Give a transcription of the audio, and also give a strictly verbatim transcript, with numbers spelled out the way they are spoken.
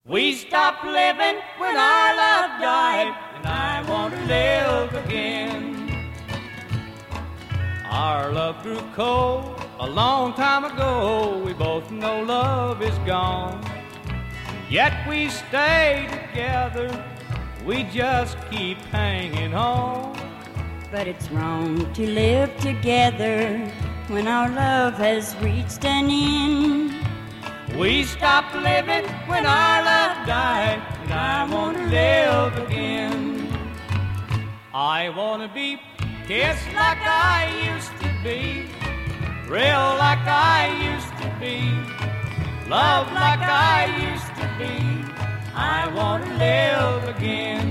We stopped living when our love died, and I want to live again. Our love grew cold a long time ago. We both know love is gone, yet we stay together. We just keep hanging on. But it's wrong to live together when our love has reached an end. We stopped living when our love died, and I want to live again. I want to be kissed like I used to be, real like I used to be, loved like I used to be. I want to live again.